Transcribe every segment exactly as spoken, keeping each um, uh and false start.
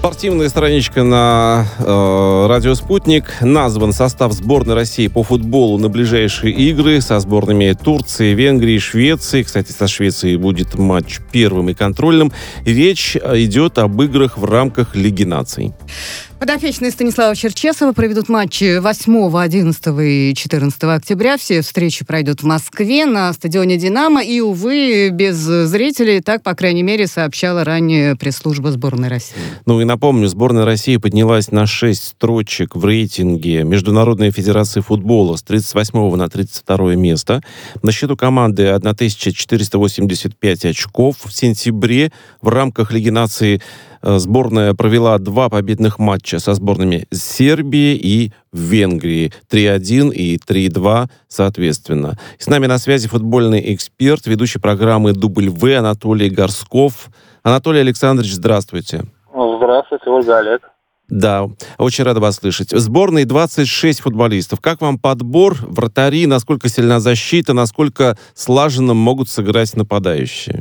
Спортивная страничка на э, «Радио Спутник». Назван состав сборной России по футболу на ближайшие игры со сборными Турции, Венгрии, Швеции. Кстати, со Швецией будет матч первым и контрольным. Речь идет об играх в рамках Лиги наций. Подопечные Станислава Черчесова проведут матчи восьмого, одиннадцатого и четырнадцатого октября. Все встречи пройдут в Москве на стадионе «Динамо». И, увы, без зрителей. Так, по крайней мере, сообщала ранее пресс-служба сборной России. Ну и напомню, сборная России поднялась на шесть строчек в рейтинге Международной федерации футбола с тридцать восьмого на тридцать второе место. На счету команды тысяча четыреста восемьдесят пять очков. В сентябре в рамках Лиги наций сборная провела два победных матча со сборными Сербии и Венгрии. три один и три два, соответственно. С нами на связи футбольный эксперт, ведущий программы «Дубль В» Анатолий Горсков. Анатолий Александрович, здравствуйте. Здравствуйте, Ольга, Олег. Да, очень рада вас слышать. В сборной двадцать шесть футболистов. Как вам подбор, вратари, насколько сильна защита, насколько слаженно могут сыграть нападающие?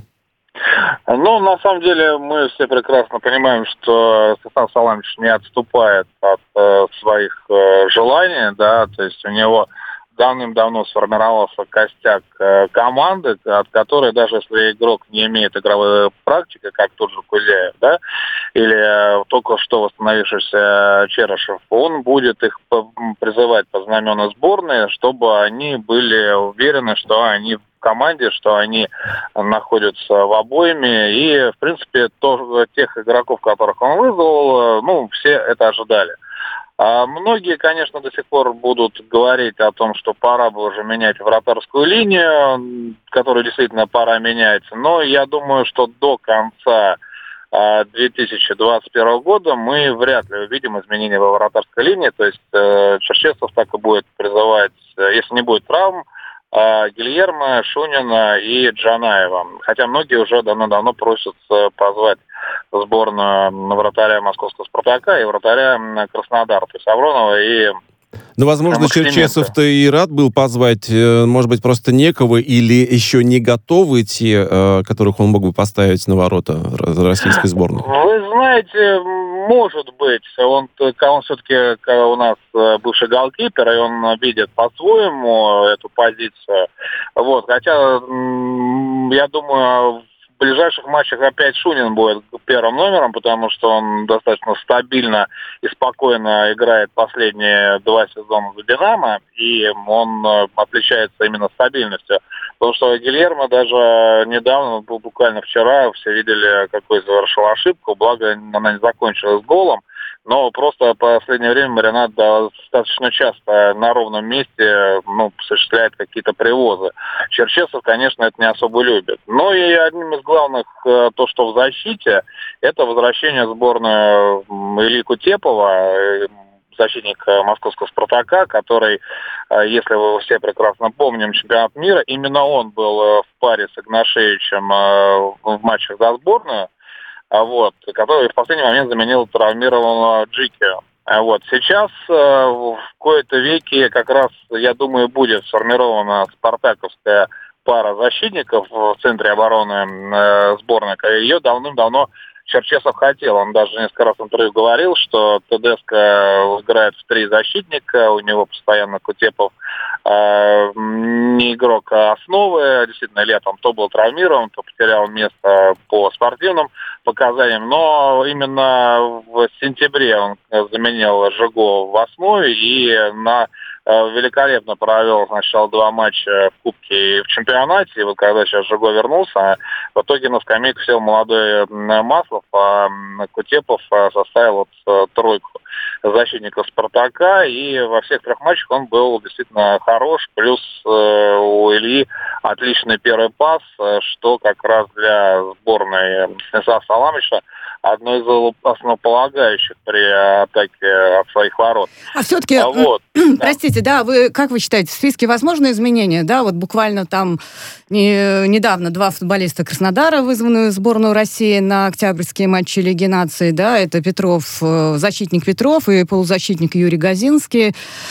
Ну, на самом деле, мы все прекрасно понимаем, что Станислав Саламович не отступает от э, своих э, желаний, да, то есть у него давным-давно сформировался костяк э, команды, от которой, даже если игрок не имеет игровой практики, как тот же Кузяев, да, или э, только что восстановившийся Черышев, он будет их по- призывать по знамену сборной, чтобы они были уверены, что они в команде, что они находятся в обойме, и, в принципе, то, тех игроков, которых он вызвал, ну, все это ожидали. А многие, конечно, до сих пор будут говорить о том, что пора бы уже менять вратарскую линию, которую действительно пора менять, но я думаю, что до конца две тысячи двадцать первого года мы вряд ли увидим изменения во вратарской линии, то есть Черчесов так и будет призывать, если не будет травм, Гильермо, Шунина и Джанаева. Хотя многие уже давно-давно просят позвать сборную вратаря московского «Спартака» и вратаря Краснодара, то есть Авронова и Ну, возможно, Черчесов-то и рад был позвать, может быть, просто некого, или еще не готовы те, которых он мог бы поставить на ворота российской сборной? Вы знаете, может быть. Он, он все-таки у нас бывший голкипер, и он видит по-своему эту позицию. Вот. Хотя, я думаю, в ближайших матчах опять Шунин будет первым номером, потому что он достаточно стабильно и спокойно играет последние два сезона за «Динамо», и он отличается именно стабильностью. Потому что Гильермо даже недавно, буквально вчера, все видели, какой совершил ошибку, благо она не закончилась голом. Но просто в последнее время Маринад достаточно часто на ровном месте ну, осуществляет какие-то привозы. Черчесов, конечно, это не особо любит. Но и одним из главных, то, что в защите, это возвращение сборной Ильи Кутепова, защитник московского «Спартака», который, если вы все прекрасно помним, чемпионат мира, именно он был в паре с Игнашевичем в матчах за сборную. Вот, который в последний момент заменил травмированного Джики. Вот. Сейчас э, в кои-то веки как раз, я думаю, будет сформирована спартаковская пара защитников в центре обороны э, сборной. Ее давным-давно Черчесов хотел. Он даже несколько раз в интервью говорил, что Тедеско играет в три защитника, у него постоянно Кутепов э, не игрок основы. Действительно, летом то был травмирован, то потерял место по спортивным показаниям. Но именно в сентябре он заменил Жиго в основе и на великолепно провел сначала два матча в Кубке и в чемпионате. И вот когда сейчас Жиго вернулся, в итоге на скамейку сел молодой Маслов, а Кутепов составил вот тройку защитников «Спартака». И во всех трех матчах он был действительно хорош. Плюс у Ильи отличный первый пас, что как раз для сборной Станислава Саламовича одно из основополагающих при атаке от своих ворот. А все-таки, а вот, простите, да. да, вы как вы считаете, в списке возможны изменения? Да, вот буквально там не, недавно два футболиста Краснодара вызваны в сборную России на октябрьские матчи Лиги наций, да, это Петров, защитник Петров и полузащитник Юрий Газинский.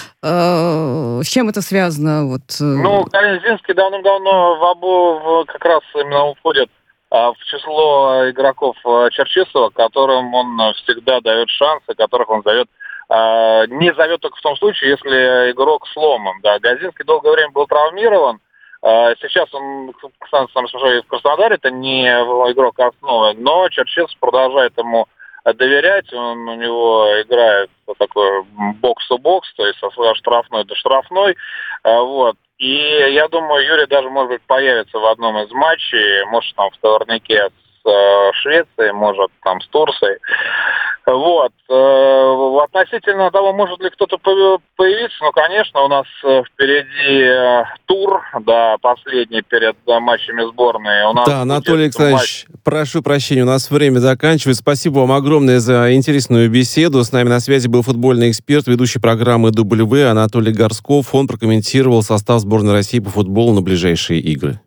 С чем это связано? Вот. Ну, Газинский давным-давно в обу как раз именно уходит в число игроков Черчесова, которым он всегда дает шансы, которых он зовет, не зовет только в том случае, если игрок сломан. Да, Газинский долгое время был травмирован. Сейчас он, Александр Самсонов, в Краснодаре, это не игрок основы, но Черчесов продолжает ему доверять. Он у него играет вот такой бокс-то-бокс, то есть со штрафной до штрафной. Вот. И я думаю, Юрий даже, может быть, появится в одном из матчей, может, там в товарнике с э, Швецией, может, там с Турцией. Вот. Э, относительно того, может ли кто-то появиться, ну, конечно, у нас впереди э, тур, да, последний перед э, матчами сборной. У нас да, Анатолий Александрович, матч... прошу прощения, у нас время заканчивается. Спасибо вам огромное за интересную беседу. С нами на связи был футбольный эксперт, ведущий программы «дабл ю дабл ю» Анатолий Горсков. Он прокомментировал состав сборной России по футболу на ближайшие игры.